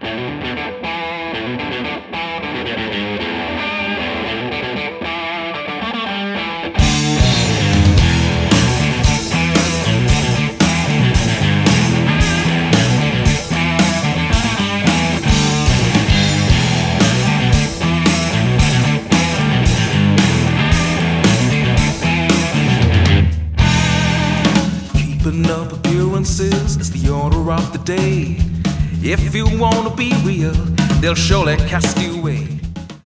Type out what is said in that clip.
Keeping up appearances is the order of the day. If you wanna be real, they'll surely cast you away.